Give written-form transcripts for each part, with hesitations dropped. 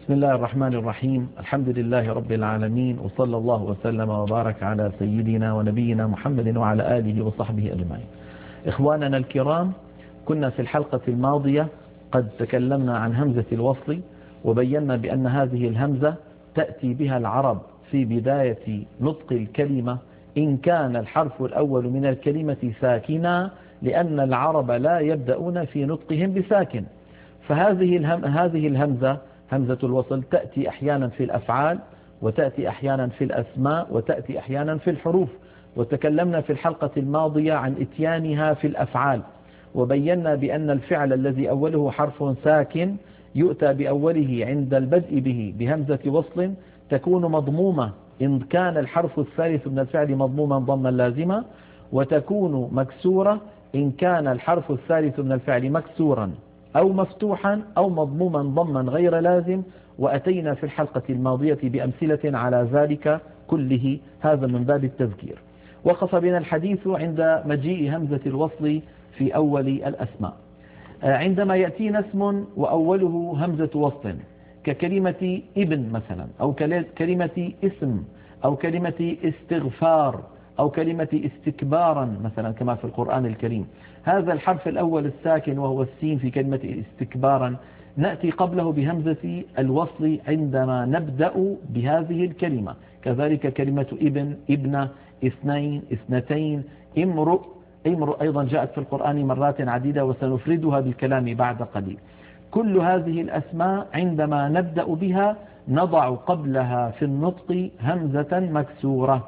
بسم الله الرحمن الرحيم. الحمد لله رب العالمين، وصلى الله وسلم وبارك على سيدنا ونبينا محمد وعلى آله وصحبه أجمعين. إخواننا الكرام، كنا في الحلقة الماضية قد تكلمنا عن همزة الوصل، وبينا بأن هذه الهمزة تأتي بها العرب في بداية نطق الكلمة إن كان الحرف الأول من الكلمة ساكنا، لأن العرب لا يبدأون في نطقهم بساكن. فهذه الهمزة همزة الوصل تأتي أحيانا في الأفعال، وتأتي أحيانا في الأسماء، وتأتي أحيانا في الحروف. وتكلمنا في الحلقة الماضية عن إتيانها في الأفعال، وبينا بأن الفعل الذي أوله حرف ساكن يؤتى بأوله عند البدء به بهمزة وصل، تكون مضمومة إن كان الحرف الثالث من الفعل مضموما ضما لازما، وتكون مكسورة إن كان الحرف الثالث من الفعل مكسورا أو مفتوحا أو مضموما ضما غير لازم. وأتينا في الحلقة الماضية بأمثلة على ذلك كله، هذا من باب التذكير. وقف بنا الحديث عند مجيء همزة الوصل في أول الأسماء. عندما يأتينا اسم وأوله همزة وصل ككلمة ابن مثلا، أو كلمة اسم، أو كلمة استغفار، أو كلمة استكبارا مثلا كما في القرآن الكريم، هذا الحرف الأول الساكن وهو السين في كلمة استكبارا نأتي قبله بهمزة الوصل عندما نبدأ بهذه الكلمة. كذلك كلمة ابن، ابنة، اثنين، اثنتين، امرؤ أيضا جاءت في القرآن مرات عديدة، وسنفردها بالكلام بعد قليل. كل هذه الأسماء عندما نبدأ بها نضع قبلها في النطق همزة مكسورة.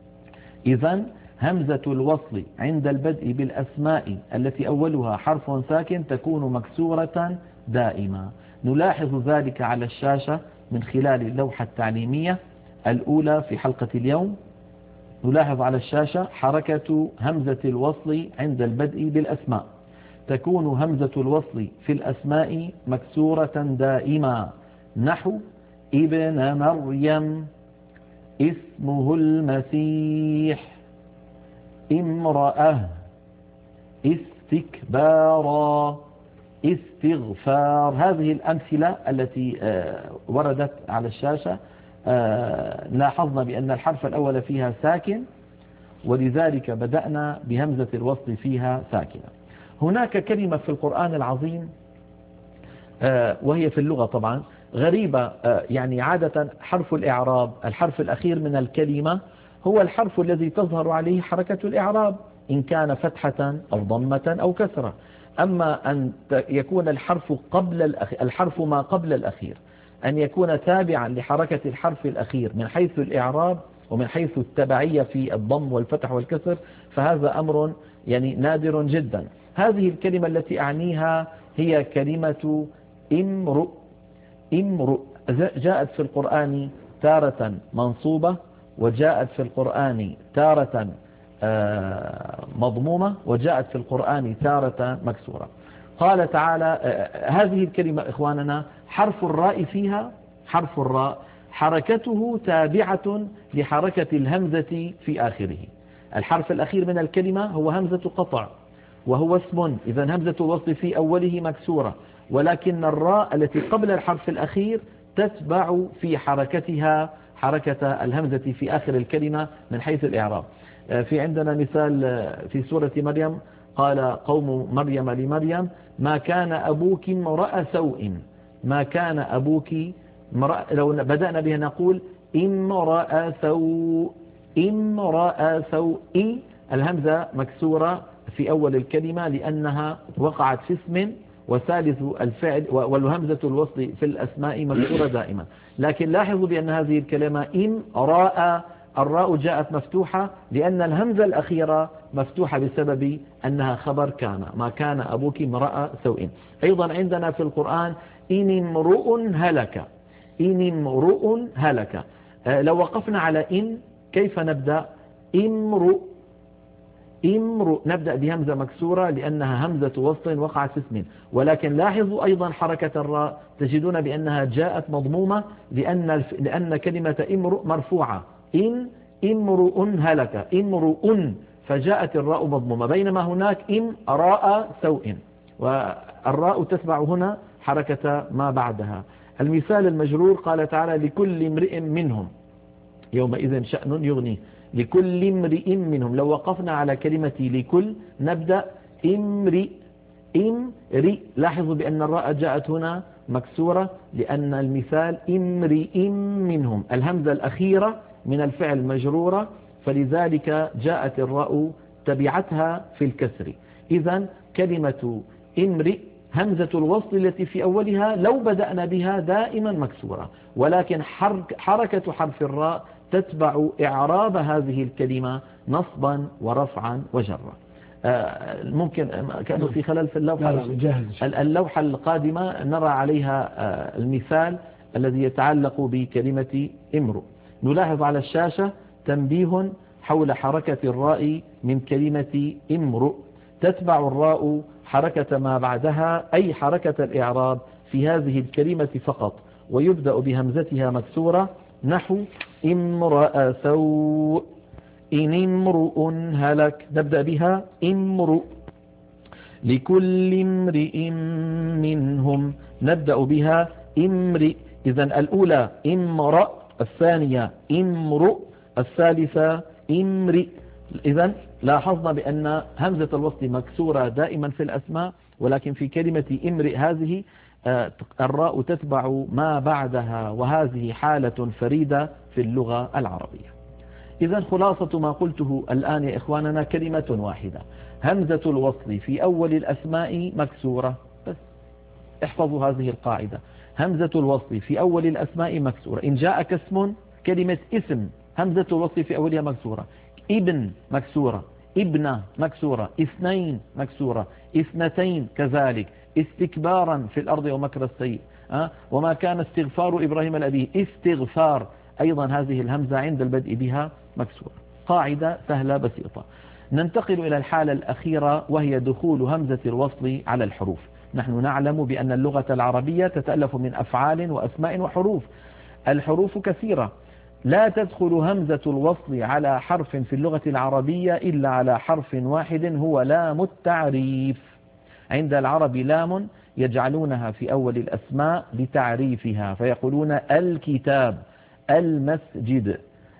إذن همزة الوصل عند البدء بالأسماء التي أولها حرف ساكن تكون مكسورة دائما. نلاحظ ذلك على الشاشة من خلال اللوحة التعليمية الأولى في حلقة اليوم. نلاحظ على الشاشة حركة همزة الوصل عند البدء بالأسماء، تكون همزة الوصل في الأسماء مكسورة دائما، نحو ابن مريم، اسمه المسيح، امرأة، استكبارا، استغفار. هذه الأمثلة التي وردت على الشاشة لاحظنا بأن الحرف الأول فيها ساكن، ولذلك بدأنا بهمزة الوصل فيها ساكنة. هناك كلمة في القرآن العظيم وهي في اللغة طبعا غريبة، يعني عادة حرف الإعراب الحرف الأخير من الكلمة هو الحرف الذي تظهر عليه حركة الإعراب إن كان فتحة أو ضمة أو كسرة. أما أن يكون الحرف ما قبل الأخير أن يكون تابعا لحركة الحرف الأخير من حيث الإعراب ومن حيث التبعية في الضم والفتح والكسر، فهذا أمر يعني نادر جدا. هذه الكلمة التي أعنيها هي كلمة امرؤ. امرؤ جاءت في القرآن تارة منصوبة، وجاءت في القرآن تارة مضمومة، وجاءت في القرآن تارة مكسورة. قال تعالى هذه الكلمة إخواننا حرف الراء فيها، حرف الراء حركته تابعة لحركة الهمزة في آخره. الحرف الأخير من الكلمة هو همزة قطع وهو اسم، إذن همزة الوصل في أوله مكسورة، ولكن الراء التي قبل الحرف الأخير تتبع في حركتها حركة الهمزة في آخر الكلمة من حيث الإعراب. في عندنا مثال في سورة مريم، قال قوم مريم لمريم ما كان أبوك امرأ سوء. ما كان أبوك لو بدأنا بها نقول امرأ سوء، امرأ سوء. الهمزة مكسورة في أول الكلمة لأنها وقعت في اسم، وثالث الفعل والهمزة الوصل في الأسماء مكسورة دائما. لكن لاحظوا بأن هذه الكلمة امرأ، الراء جاءت مفتوحة لأن الهمزة الأخيرة مفتوحة بسبب أنها خبر كان. ما كان أبوك امرأ سوء. أيضا عندنا في القرآن إن امرؤ هلك، إن امرؤ هلك. لو وقفنا على إن كيف نبدأ؟ امرؤ، امرؤ نبدأ بهمزة مكسورة لأنها همزة وصل وقعت في اسم. ولكن لاحظوا أيضا حركة الراء تجدون بأنها جاءت مضمومة لأن كلمة امرؤ مرفوعة. إن امرؤ هلك، امرؤ، فجاءت الراء مضمومة، بينما هناك امرأ سوء، والراء تتبع هنا حركة ما بعدها. المثال المجرور قال تعالى لكل امرئ منهم يومئذ شأن يغنيه، لكل امرئ منهم. لو وقفنا على كلمة لكل نبدأ امرئ. لاحظوا بأن الراء جاءت هنا مكسورة لأن المثال امرئ منهم، الهمزة الأخيرة من الفعل مجرورة، فلذلك جاءت الراء تبعتها في الكسر. إذن كلمة امرئ همزة الوصل التي في أولها لو بدأنا بها دائما مكسورة، ولكن حركة حرف الراء تتبع إعراب هذه الكلمة نصبا ورفعا وجرا. ممكن كأنه في خلل في اللوحة. اللوحة القادمة نرى عليها المثال الذي يتعلق بكلمة امرؤ. نلاحظ على الشاشة تنبيه حول حركة الراء من كلمة امرؤ، تتبع الراء حركة ما بعدها أي حركة الإعراب في هذه الكلمة فقط، ويبدأ بهمزتها مكسورة نحو امرأ سوء، إن امرؤ هلك، نبدأ بها امرؤ. لكل امرئ منهم نبدأ بها امرئ. إذن الأولى امرأ، الثانية امرؤ، الثالثة امرئ. إذن لاحظنا بأن همزة الوصل مكسورة دائما في الأسماء، ولكن في كلمة امرئ هذه الراء تتبع ما بعدها، وهذه حالة فريدة في اللغة العربية. إذن خلاصة ما قلته الآن يا إخواننا كلمة واحدة، همزة الوصل في أول الأسماء مكسورة. بس احفظوا هذه القاعدة، همزة الوصل في أول الأسماء مكسورة. إن جاءك اسم، كلمة اسم همزة الوصل في أولها مكسورة، ابن مكسورة، ابنة مكسورة، اثنين مكسورة، اثنتين كذلك، استكبارا في الأرض ومكر السيء، وما كان استغفار إبراهيم لأبيه، استغفار أيضا هذه الهمزة عند البدء بها مكسورة. قاعدة سهلة بسيطة. ننتقل إلى الحالة الأخيرة وهي دخول همزة الوصل على الحروف. نحن نعلم بأن اللغة العربية تتألف من أفعال وأسماء وحروف. الحروف كثيرة، لا تدخل همزة الوصل على حرف في اللغة العربية إلا على حرف واحد هو لام التعريف. عند العرب لام يجعلونها في أول الأسماء لتعريفها، فيقولون الكتاب، المسجد،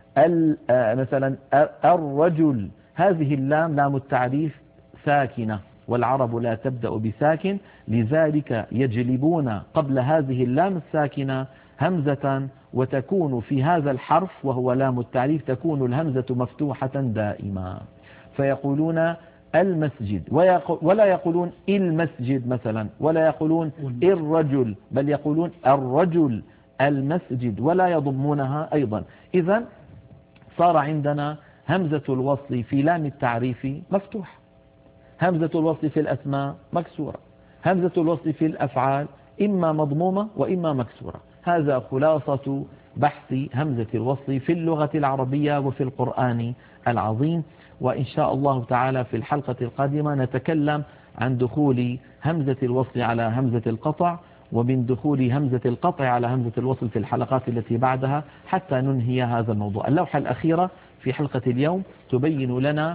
مثلا الرجل. هذه اللام لام التعريف ساكنة، والعرب لا تبدأ بساكن، لذلك يجلبون قبل هذه اللام الساكنة همزة، وتكون في هذا الحرف وهو لام التعريف تكون الهمزة مفتوحة دائما، فيقولون المسجد، ولا يقولون المسجد مثلا، ولا يقولون الرجل، بل يقولون الرجل المسجد، ولا يضمونها أيضا. إذن صار عندنا همزة الوصل في لام التعريف مفتوح، همزة الوصل في الأسماء مكسورة، همزة الوصل في الأفعال إما مضمومة وإما مكسورة. هذا خلاصة بحث همزة الوصل في اللغة العربية وفي القرآن العظيم. وإن شاء الله تعالى في الحلقة القادمة نتكلم عن دخول همزة الوصل على همزة القطع، ومن دخول همزة القطع على همزة الوصل في الحلقات التي بعدها، حتى ننهي هذا الموضوع. اللوحة الأخيرة في حلقة اليوم تبين لنا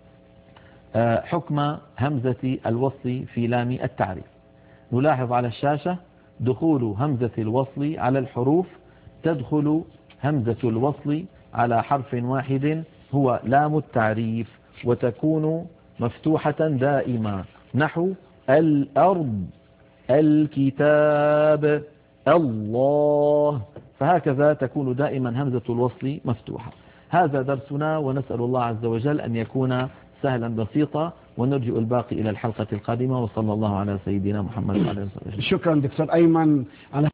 حكم همزة الوصل في لام التعريف. نلاحظ على الشاشة دخول همزة الوصل على الحروف، تدخل همزة الوصل على حرف واحد هو لام التعريف، وتكون مفتوحة دائما نحو الأرض، الكتاب، الله، فهكذا تكون دائما همزة الوصل مفتوحة. هذا درسنا، ونسأل الله عز وجل أن يكون سهلا بسيطا، ونرجع الباقي إلى الحلقة القادمة. وصلى الله على سيدنا محمد وعلى آله وصحبه. شكرا دكتور أيمن على